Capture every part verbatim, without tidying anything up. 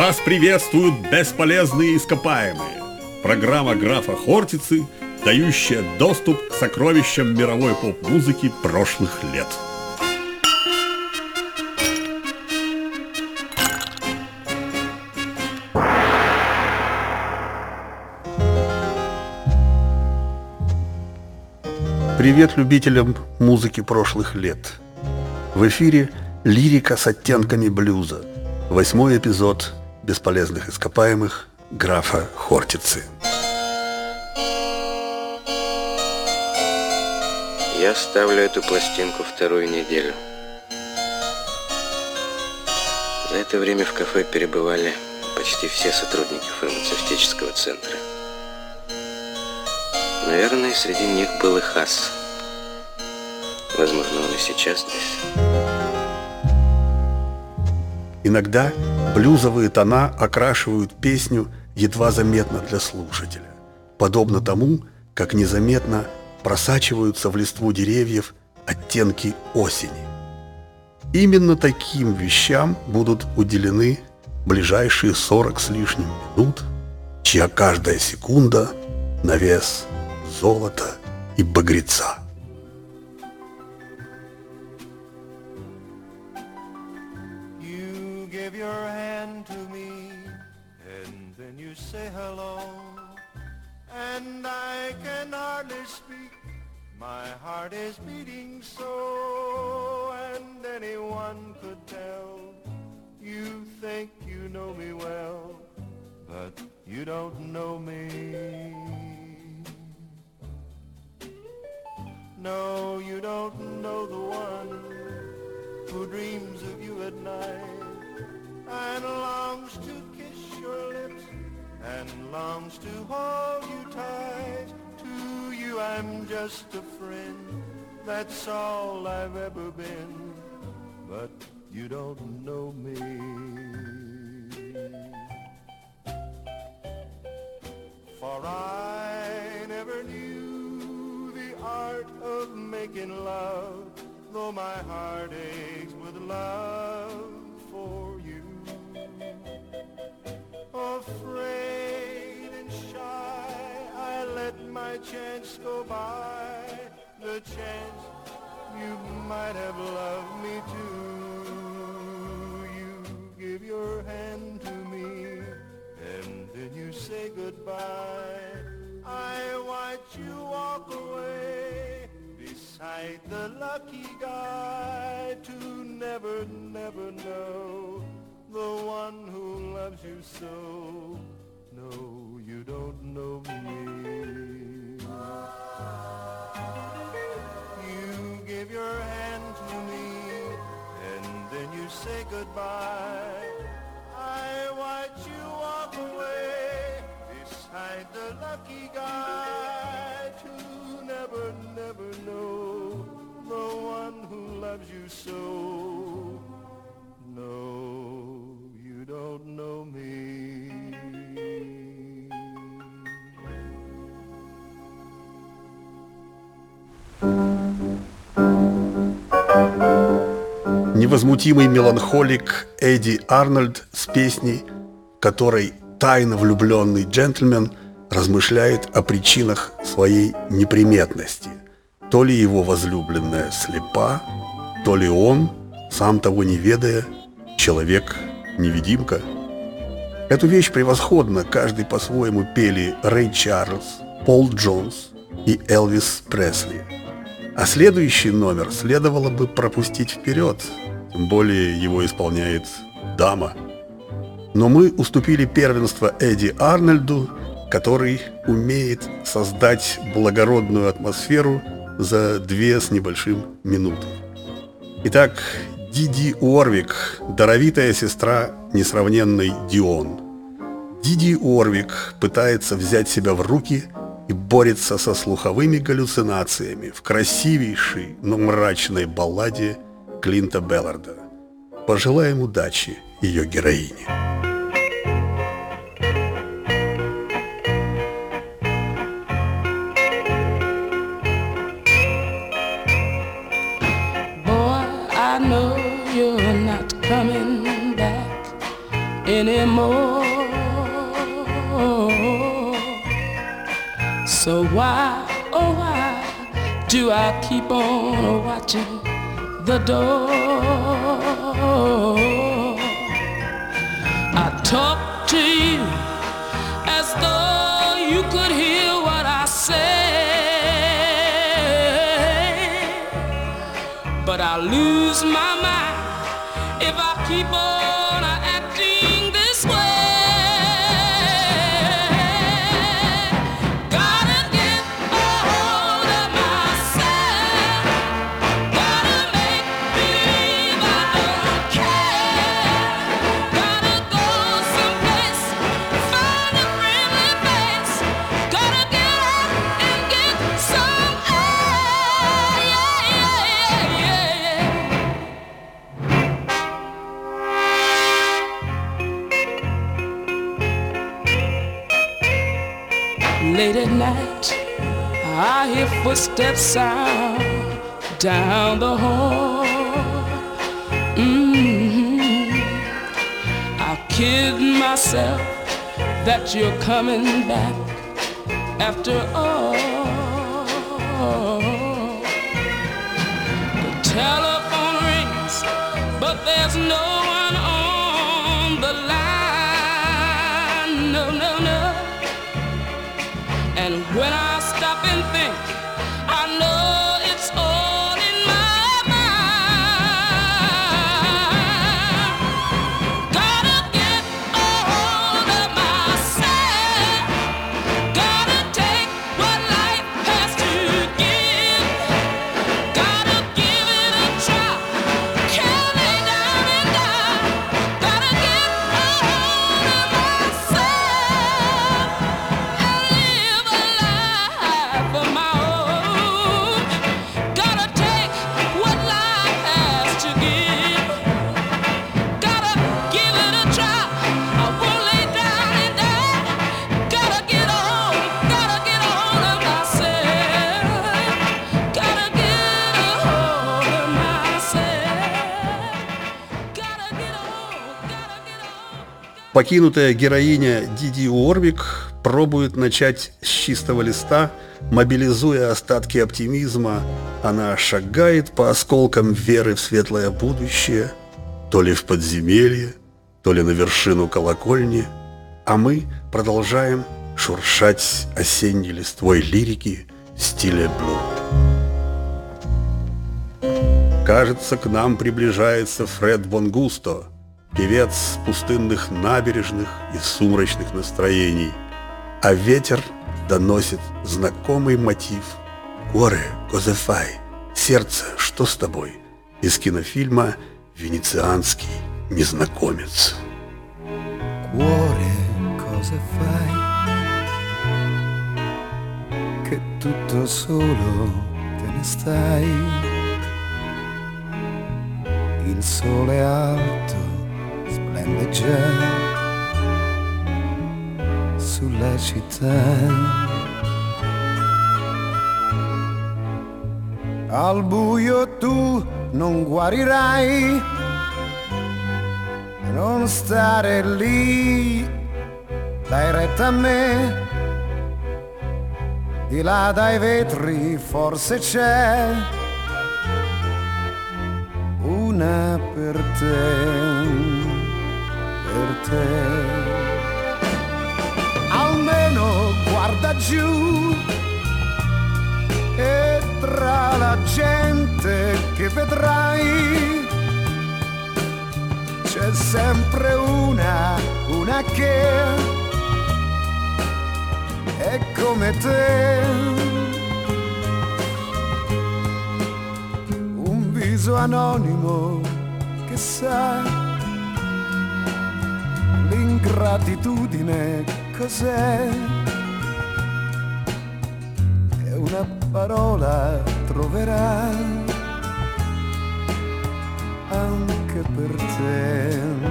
Вас приветствуют бесполезные ископаемые. Программа графа Хортицы, дающая доступ к сокровищам мировой поп-музыки прошлых лет. Привет любителям музыки прошлых лет. В эфире лирика с оттенками блюза. Восьмой эпизод бесполезных ископаемых графа Хортицы. Я ставлю эту пластинку вторую неделю. За это время в кафе перебывали почти все сотрудники фармацевтического центра. Наверное, среди них был и Хас. Возможно, он и сейчас здесь. Иногда блюзовые тона окрашивают песню едва заметно для слушателя, подобно тому, как незаметно просачиваются в листву деревьев оттенки осени. Именно таким вещам будут уделены ближайшие сорок с лишним минут, чья каждая секунда на вес золота и багряца. You give your hand to me, and then you say hello, and I can hardly speak, my heart is beating so, and anyone could tell, you think you know me well, but you don't know me. No, you don't know the one who dreams of you at night and longs to kiss your lips and longs to hold you tight. To you I'm just a friend, that's all I've ever been, but you don't know me. For I never knew the art of making love, though my heart aches with love for you. Afraid and shy, I let my chance go by, the chance you might have loved me too. You give your hand to me, and then you say goodbye. I watch you walk away beside the lucky guy, to never, never know the one who loves you so. No, you don't know me. You give your hand to me, and then you say goodbye. I watch you walk away beside the lucky guy, to never, never know the one who loves you so. No, you don't know me. Невозмутимый меланхолик Эдди Арнольд с песней, в которой тайно влюбленный джентльмен размышляет о причинах своей неприметности. То ли его возлюбленная слепа, то ли он, сам того не ведая, человек-невидимка. Эту вещь превосходно каждый по-своему пели Рэй Чарльз, Пол Джонс и Элвис Пресли. А следующий номер следовало бы пропустить вперед, тем более его исполняет дама. Но мы уступили первенство Эдди Арнольду, который умеет создать благородную атмосферу за две с небольшим минуты. Итак, Диди Уорвик, даровитая сестра несравненной Дион. Диди Уорвик пытается взять себя в руки и борется со слуховыми галлюцинациями в красивейшей, но мрачной балладе Клинта Белларда. Пожелаем удачи ее героине. Boy, I know you're not coming back anymore. So why, oh why do I keep on watching the door? I talk to you as though you could hear what I say, but I lose my mind if I keep on acting this way. Gotta get a hold of myself, gotta make believe I don't care, gotta go someplace, find a friendly face, gotta get up and get some air, yeah, yeah, yeah, yeah. Late at night, I hear footsteps sound down the hall. Mm-hmm. I kid myself that you're coming back after all. The telephone rings, but there's no one on the line. No, no, no. And when I stop and think, I know it's all in my mind. Gotta get a hold of myself, gotta take what life has to give, gotta give it a try, can't lay down and die, gotta get a hold of myself and live a life of my own. Gotta take what life has to give, gotta give it a try, I won't lay down and die, gotta get on, gotta get a hold of myself, gotta get a hold of myself, gotta get on, gotta get on. Покинутая героиня Диди Уорвик пробует начать с чистого листа, мобилизуя остатки оптимизма. Она шагает по осколкам веры в светлое будущее, то ли в подземелье, то ли на вершину колокольни, а мы продолжаем шуршать осенней листвой лирики в стиле блю. Кажется, к нам приближается Фред Вон Густо, певец пустынных набережных и сумрачных настроений, а ветер доносит знакомый мотив «Cuore, cosa fai?» «Сердце, что с тобой?» из кинофильма «Венецианский незнакомец». Cuore, cosa fai? Che tutto solo te ne stai. Il sole alto splende già sulla città. Al buio tu non guarirai, non stare lì, dai retta a me. Di là dai vetri forse c'è una per te, per te. Almeno guarda giù e tra la gente che vedrai c'è sempre una, una che è come te, un viso anonimo che sa l'ingratitudine cos'è, e una parola troverà anche per te.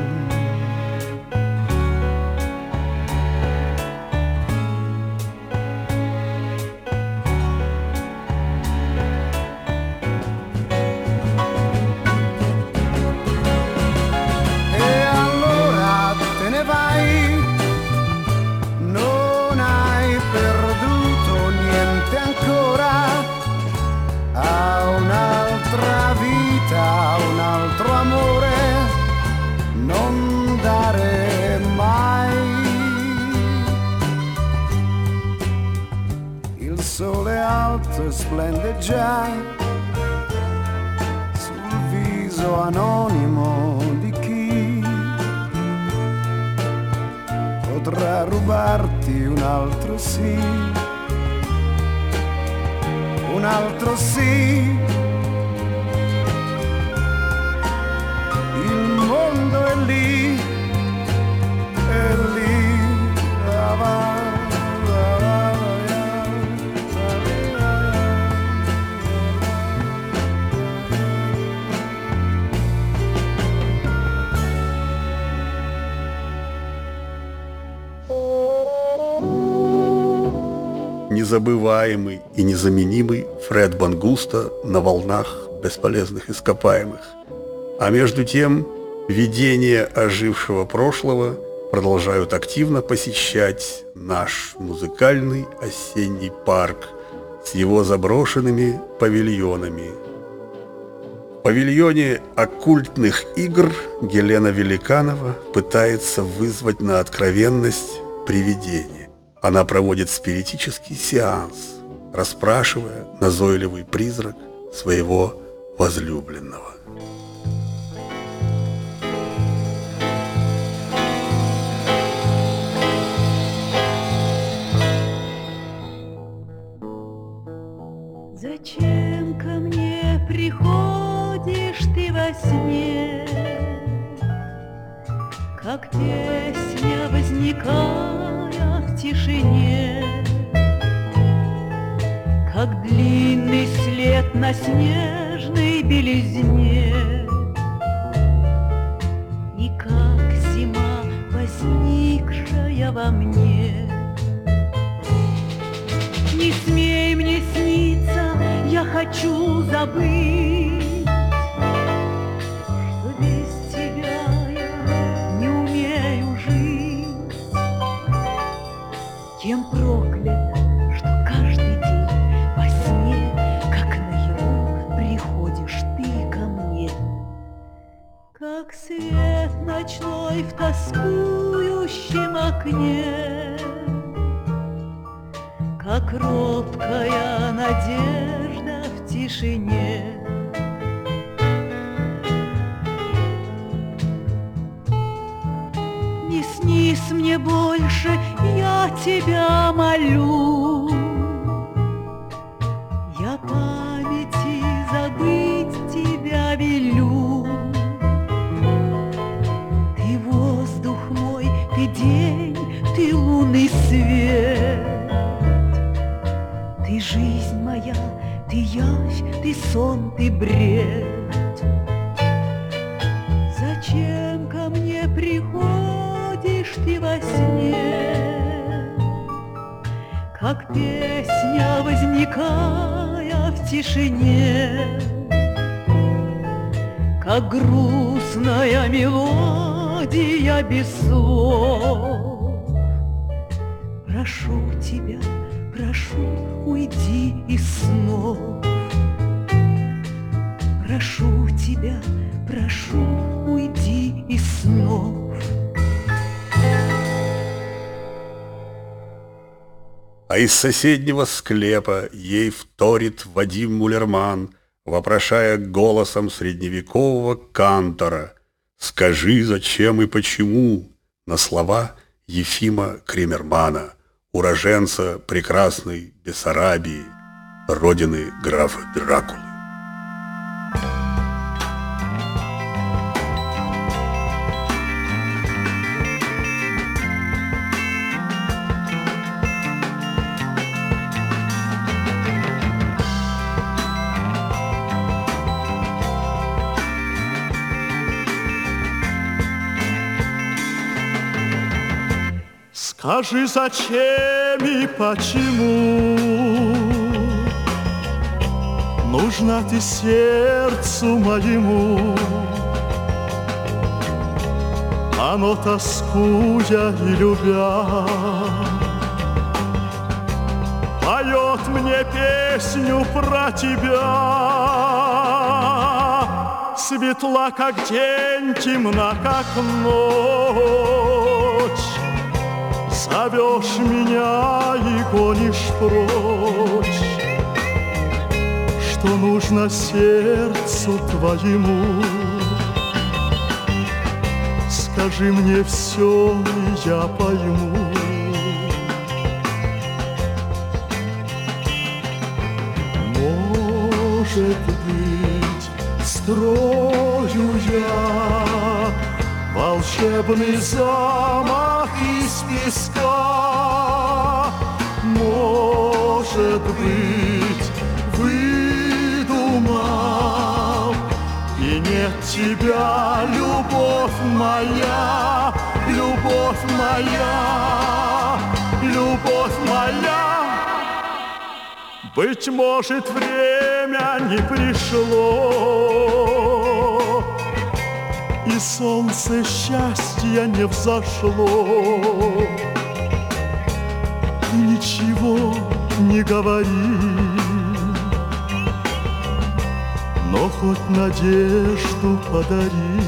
splende già sul viso anonimo di chi potrà rubarti un altro sì, un altro sì. Il mondo è lì, è lì, va, va. Незабываемый и незаменимый Фред Бангуста на волнах бесполезных ископаемых. А между тем, видения ожившего прошлого продолжают активно посещать наш музыкальный осенний парк с его заброшенными павильонами. В павильоне оккультных игр Гелена Великанова пытается вызвать на откровенность привидение. Она проводит спиритический сеанс, расспрашивая назойливый призрак своего возлюбленного. Зачем ко мне приходишь ты во сне, как песня, возникая в тишине, как длинный след на снежной белизне, и как зима, возникшая во мне. Не смей мне сниться, я хочу забыть, что без тебя я не умею жить. Тем проклят, что каждый день во сне, как наяву, приходишь ты ко мне. Как свет ночной в тоскующем окне, как робкая надежда в тишине. Не снись мне больше, я тебя молю, я памяти забыть тебя велю. Ты воздух мой, ты день, ты лунный свет, ты жизнь моя, ты явь, ты сон, ты бред. Зачем ко мне приходишь ты во сне, как песня, возникая в тишине, как грустная мелодия без слов? Прошу тебя, прошу, уйди из снов. Прошу тебя, прошу, уйди из снов. А из соседнего склепа ей вторит Вадим Мулерман, вопрошая голосом средневекового кантора: «Скажи, зачем и почему?» на слова Ефима Кремермана, уроженца прекрасной Бессарабии, родины графа Дракулы. Скажи, зачем и почему нужна ты сердцу моему? Оно, тоскуя и любя, поет мне песню про тебя. Светла, как день, темна, как ночь, зовешь меня и гонишь прочь. что нужно сердцу твоему. Скажи мне все, и я пойму. Может быть, строю я волшебный замок из песка. Может быть, выдумал, и нет тебя, любовь моя, любовь моя, любовь моя. Быть может, время не пришло, и солнце счастья не взошло. И ничего не говори, но хоть надежду подари.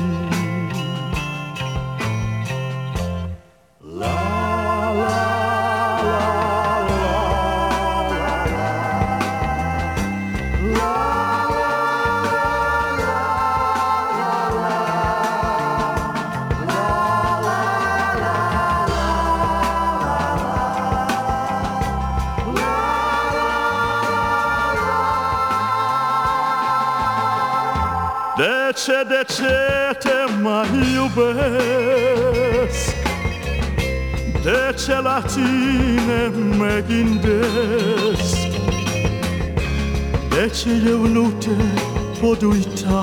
De ce, de ce te mai iubesc? De ce la tine mă gândesc? De ce eu nu te pot uita?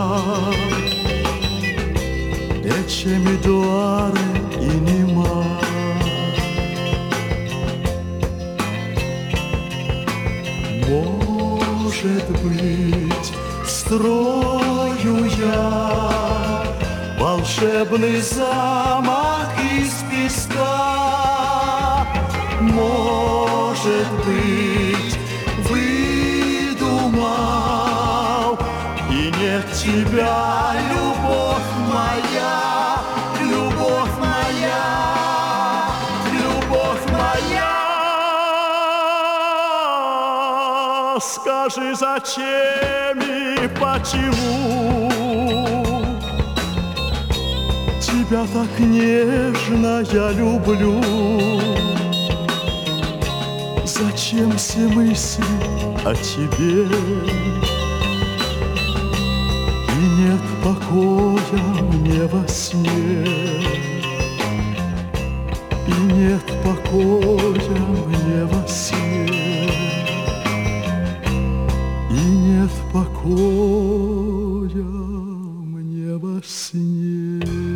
De ce mi doare inima? Может быть, строю я волшебный замок из песка. Может быть, выдумал, и нет тебя, любовь моя, любовь моя, любовь моя. Скажи, зачем и почему тебя так нежно я люблю? Зачем все мысли о тебе? И нет покоя мне во сне, и нет покоя мне во сне. И нет покоя мне во сне.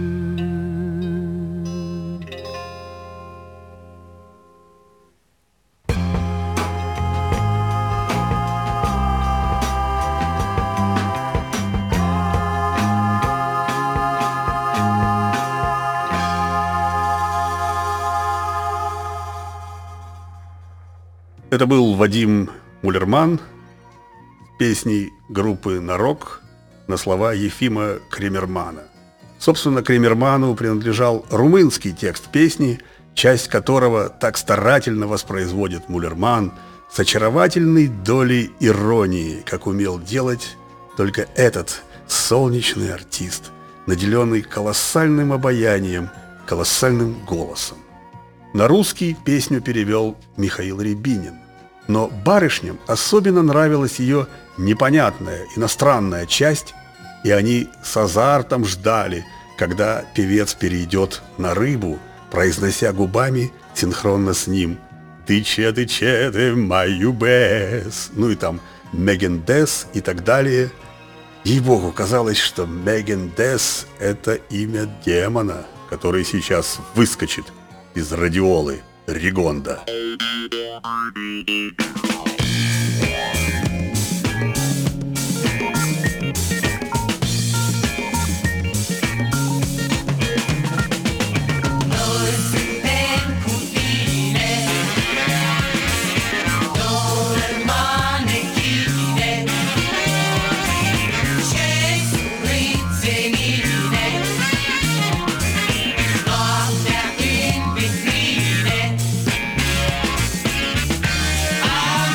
Это был Вадим Муллерман песней группы «Нарок» на слова Ефима Кремермана. Собственно, Кремерману принадлежал румынский текст песни, часть которого так старательно воспроизводит Муллерман с очаровательной долей иронии, как умел делать только этот солнечный артист, наделенный колоссальным обаянием, колоссальным голосом. На русский песню перевел Михаил Рябинин. Но барышням особенно нравилась ее непонятная иностранная часть, и они с азартом ждали, когда певец перейдет на рыбу, произнося губами синхронно с ним «Ты че, ты че, ты мою бес», ну и там «Меген Дес» и так далее. Ей-богу, казалось, что Меген Дес – это имя демона, который сейчас выскочит из радиолы Ригонда. I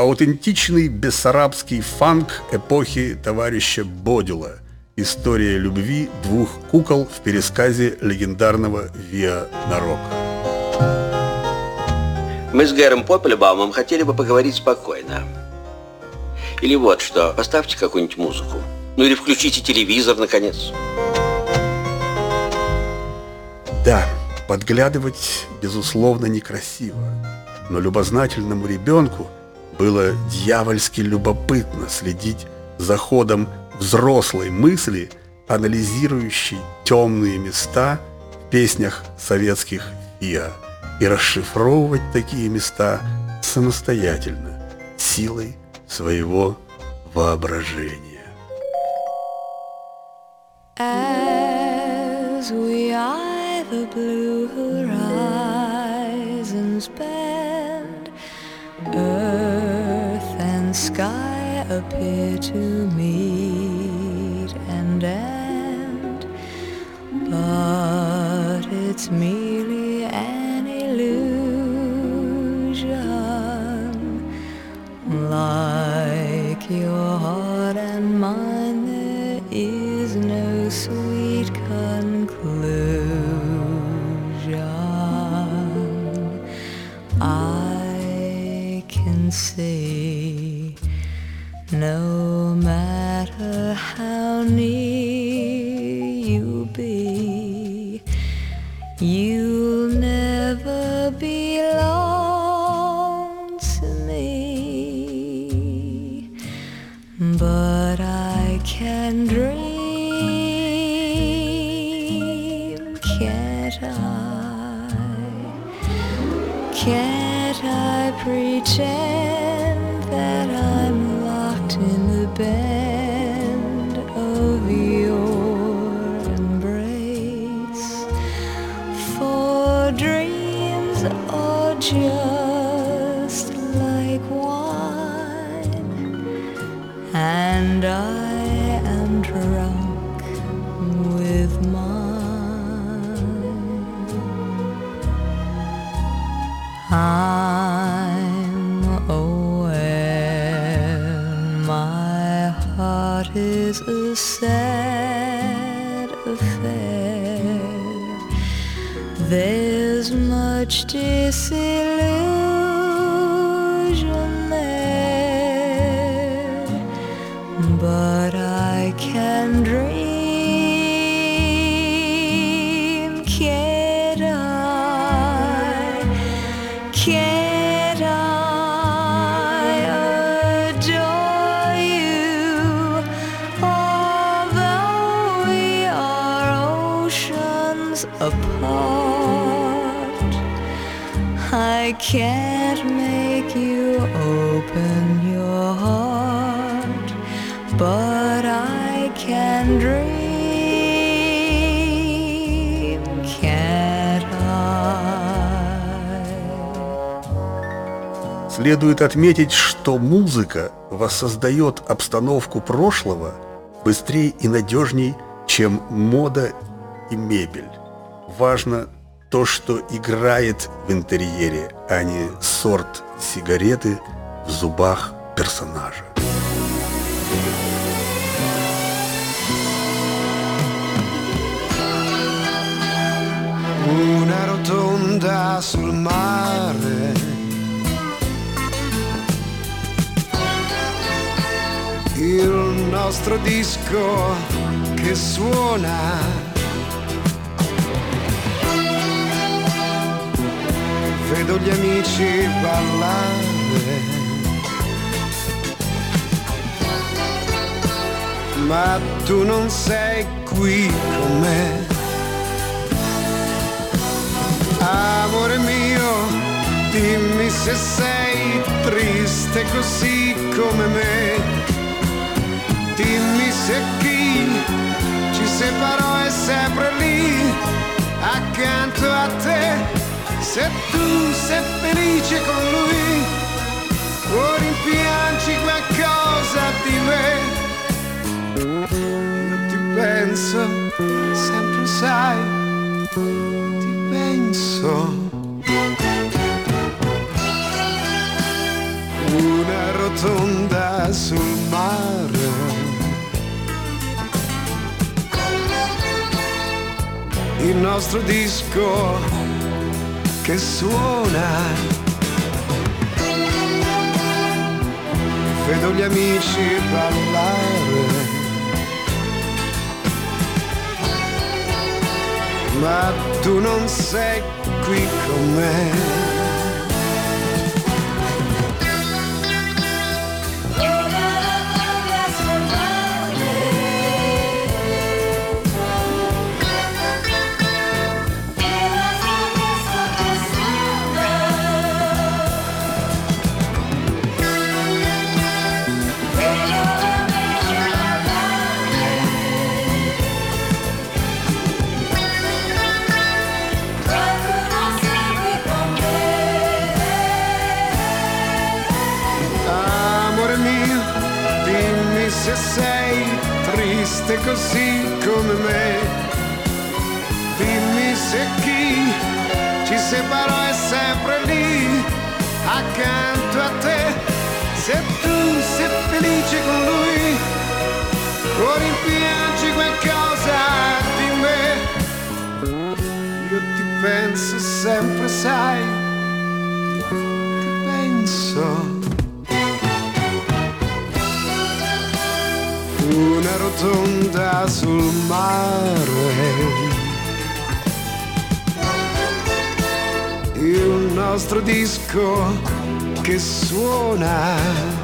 аутентичный бессарабский фанк эпохи товарища Бодила. История любви двух кукол в пересказе легендарного Виа Нарока. Мы с Гэром Поппельбаумом хотели бы поговорить спокойно. Или вот что, поставьте какую-нибудь музыку. Ну или включите телевизор, наконец. Да, подглядывать, безусловно, некрасиво. Но любознательному ребенку было дьявольски любопытно следить за ходом взрослой мысли, анализирующей темные места в песнях советских Виа, и расшифровывать такие места самостоятельно, силой своего воображения. As we eye the blue horizons bend, earth and sky appear to meet and end, but it's merely an illusion. Like your heart and mine, there is no sweet conclusion. I can see, no matter how near you be, you'll never belong to me. But I can dream, can't I? Can't I pretend that I'm locked in the bend of your embrace? For dreams are just like wine, and I am drunk with mine. I'm aware my heart is a sad affair. There's much disillusion there, but I can dream, can't I? Can't I adore you? Although we are oceans apart, I can't make you open your heart, but I can dream, can't I? Следует отметить, что музыка воссоздает обстановку прошлого быстрее и надежней, чем мода и мебель. Важно то, что играет в интерьере, а не сорт сигареты в зубах персонажа. Una rotonda sul mare, il nostro disco che suona, vedo gli amici ballare, ma tu non sei qui con me. Amore mio, dimmi se sei triste così come me. Dimmi se chi ci separò è sempre lì, accanto a te. Se tu sei felice con lui, o rimpiangi qualcosa di me. Io ti penso, sempre sai, ti penso. Una il nostro disco che suona. Vedo gli amici ballare, ma tu non sei qui con me. Se sei triste così come me, dimmi se chi ci separò è sempre lì accanto a te. Se tu sei felice con lui o rimpiangi qualcosa di me, io ti penso sempre, sai, ti penso. Una rotonda sul mare, il nostro disco che suona.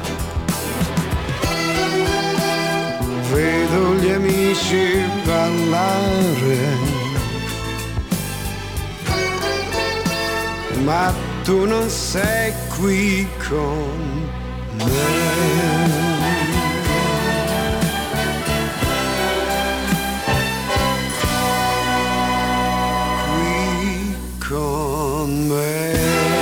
Vedo gli amici ballare, ma tu non sei qui con me. Con me.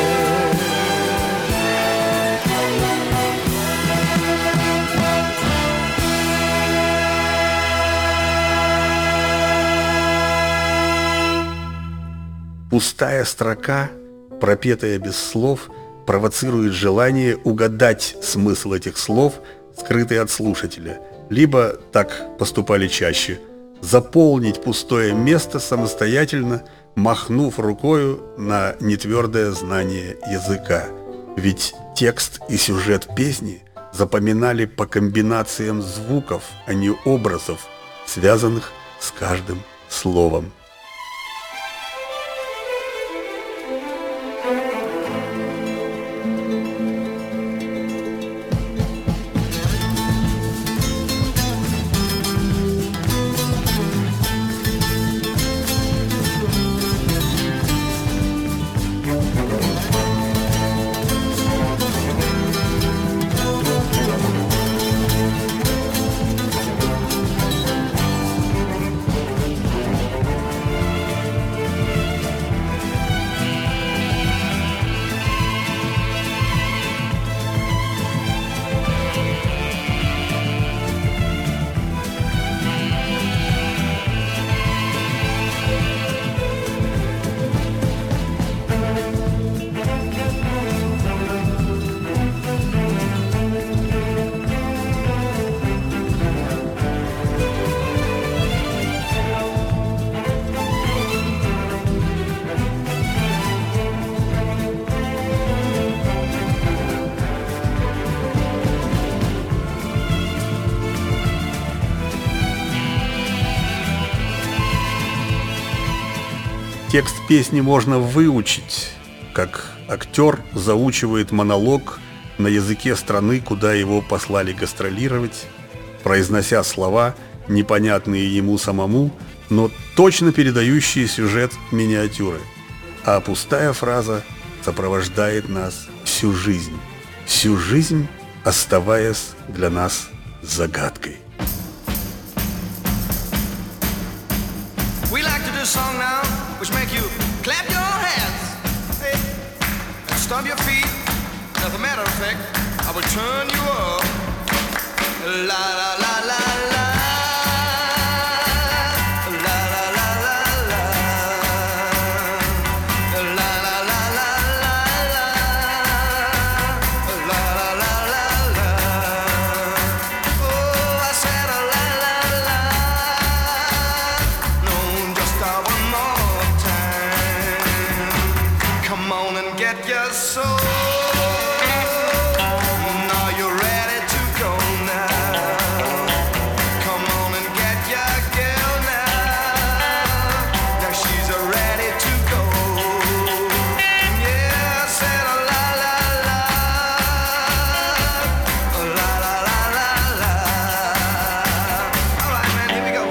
Пустая строка, пропетая без слов, провоцирует желание угадать смысл этих слов, скрытый от слушателя, либо, так поступали чаще, заполнить пустое место самостоятельно, махнув рукою на нетвердое знание языка. Ведь текст и сюжет песни запоминали по комбинациям звуков, а не образов, связанных с каждым словом. Текст песни можно выучить, как актер заучивает монолог на языке страны, куда его послали гастролировать, произнося слова, непонятные ему самому, но точно передающие сюжет миниатюры. А пустая фраза сопровождает нас всю жизнь, всю жизнь оставаясь для нас загадкой. Which make you clap your hands, hey, and stomp your feet. As a matter of fact, I will turn you up. La la la la la. La la la la la. La la la la la. La la la la la. Oh, I said a la la la. No, just a one more. get your soul. Are you ready to go now? Come on and get your girl now. Now she's ready to go. Yeah, I said a la la la, a la la la la la. All right, man, here we go.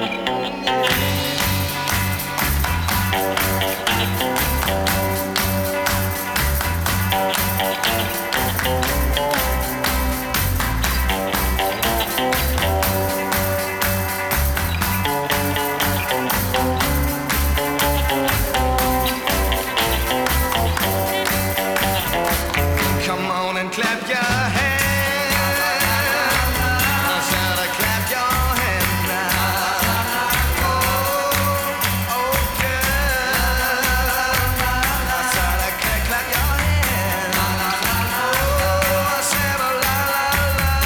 Come on and clap your hands. I said uh, clap your hands now. Oh, oh, girl. I said uh, clap, clap your hands. Oh, I said uh, la la la.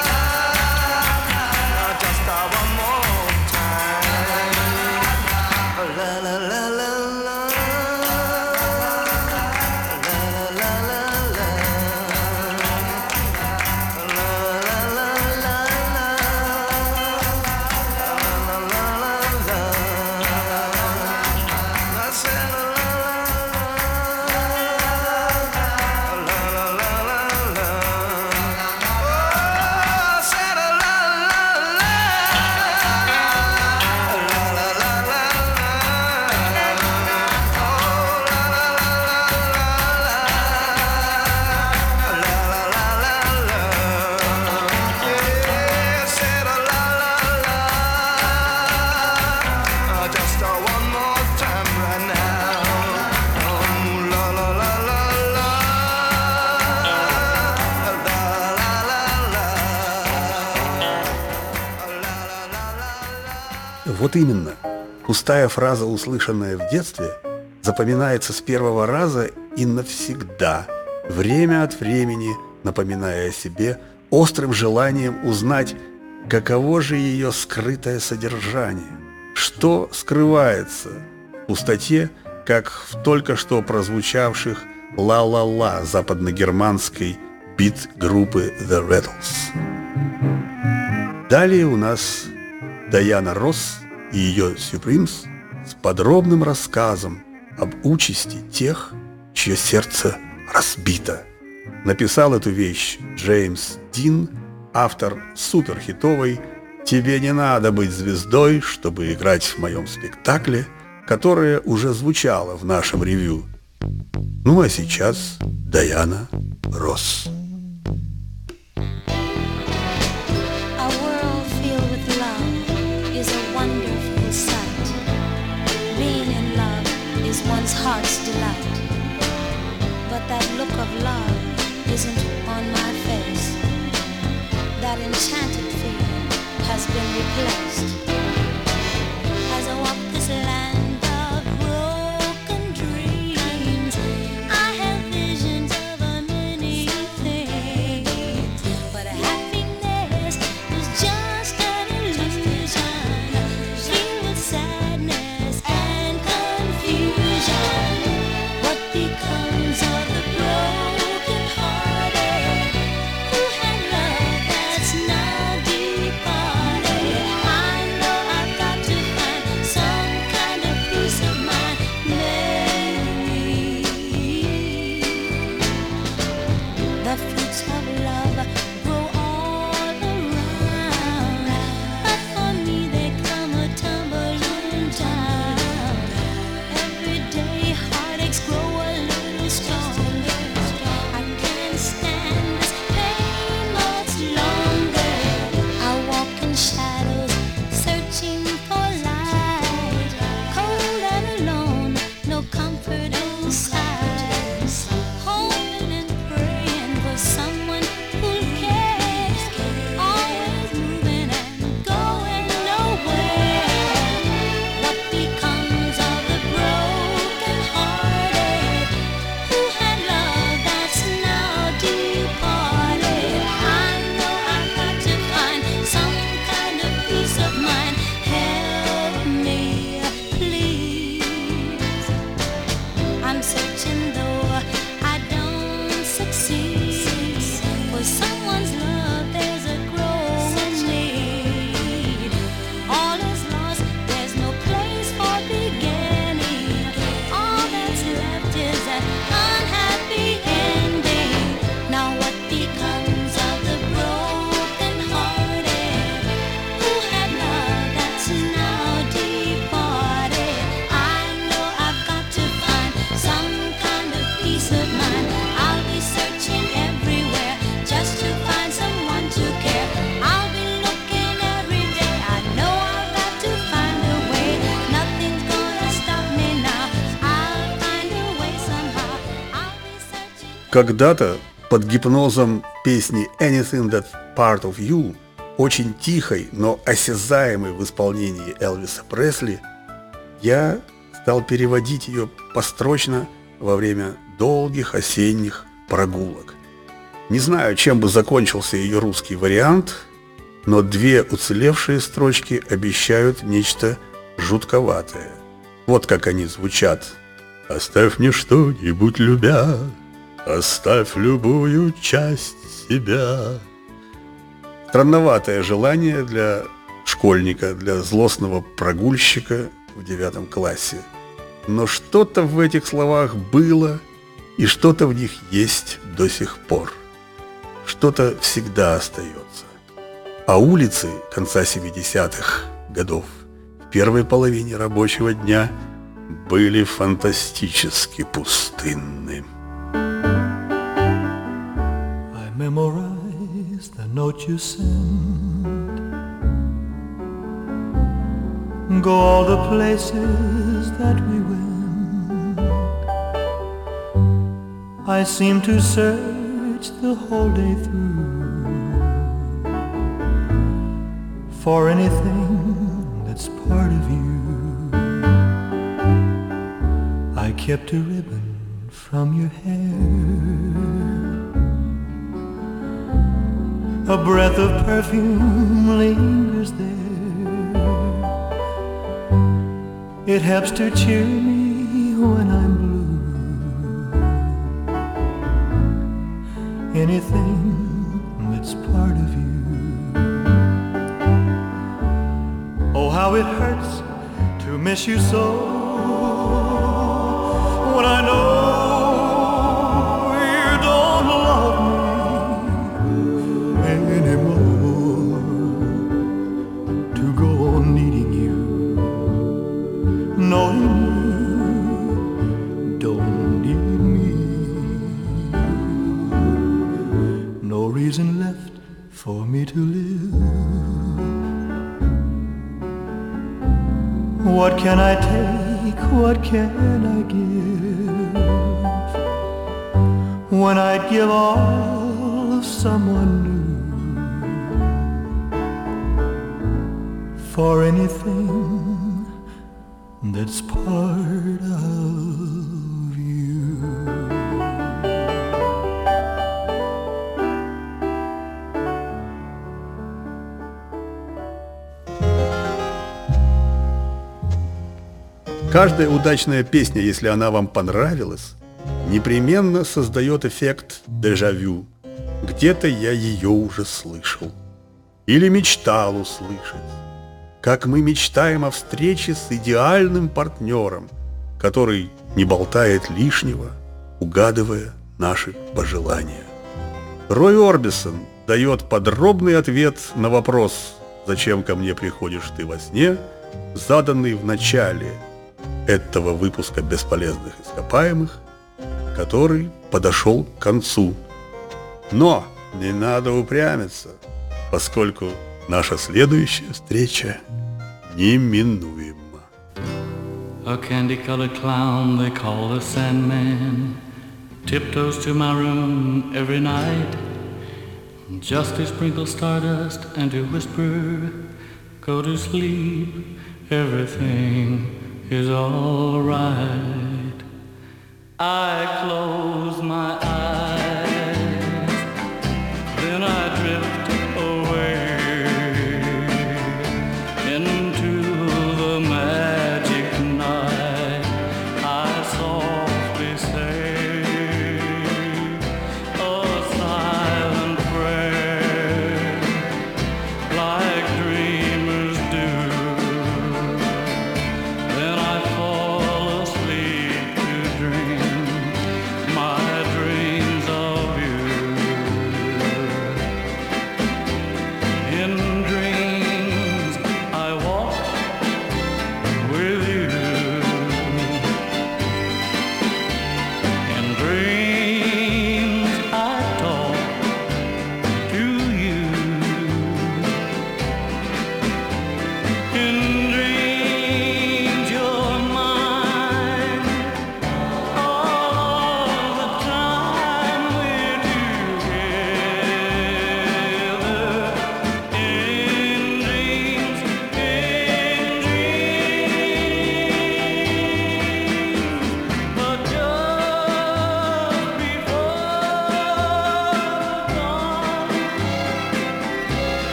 Just uh, one more time. La la la la la. Just uh, one more time right now. Oh, la la la la la, la la la la, la la la la. Вот именно. Пустая фраза, услышанная в детстве, запоминается с первого раза и навсегда, время от времени напоминая о себе острым желанием узнать, каково же ее скрытое содержание, что скрывается в пустоте, как в только что прозвучавших «Ла-ла-ла» западногерманской бит-группы The Rattles. Далее у нас Дайана Росс и ее Supremes с подробным рассказом об участи тех, чье сердце разбито. Написал эту вещь Джеймс Дин, автор суперхитовой «Тебе не надо быть звездой, чтобы играть в моем спектакле», которая уже звучала в нашем ревью. Ну а сейчас Дайана Росс. A world filled with love is a wonderful sight. Being in love is one's heart's delight. But that look of love isn't on my face. That enchanted feeling has been replaced. As I walk this land of broken dreams, I have visions of a many things. But happiness is just an illusion, filled with sadness and confusion. What becomes of the broken hearted who had love that's now departed? I know Когда-то под гипнозом песни «Anything That's Part of You», очень тихой, но осязаемой в исполнении Элвиса Пресли, я стал переводить ее построчно во время долгих осенних прогулок. Не знаю, чем бы закончился ее русский вариант, но две уцелевшие строчки обещают нечто жутковатое. Вот как они звучат. «Оставь мне что-нибудь, любя, оставь любую часть себя». Странноватое желание для школьника, для злостного прогульщика в девятом классе. Но что-то в этих словах было, и что-то в них есть до сих пор. Что-то всегда остается. А улицы конца семидесятых годов в первой половине рабочего дня были фантастически пустынны. I memorize the note you send, go all the places that we went. I seem to search the whole day through for anything that's part of you. I kept a ribbon from your hair, a breath of perfume lingers there. It helps to cheer me when I'm blue. Anything that's part of you. Oh, how it hurts to miss you so, when I know you don't love me anymore. To go on needing you, knowing you don't need me. No reason left for me to live. What can I take? What can I give? When I'd give all of someone new for anything that's part of you. Каждая удачная песня, если она вам понравилась, непременно создает эффект дежавю. Где-то я ее уже слышал или мечтал услышать. Как мы мечтаем о встрече с идеальным партнером, который не болтает лишнего, угадывая наши пожелания. Рой Орбисон дает подробный ответ на вопрос «Зачем ко мне приходишь ты во сне?», заданный в начале этого выпуска «Бесполезных ископаемых», который подошел к концу. Но не надо упрямиться, поскольку наша следующая встреча неминуема. A candy-colored clown they call the Sandman tiptoes to my room every night just to sprinkle stardust and to whisper, go to sleep, everything is all right. I close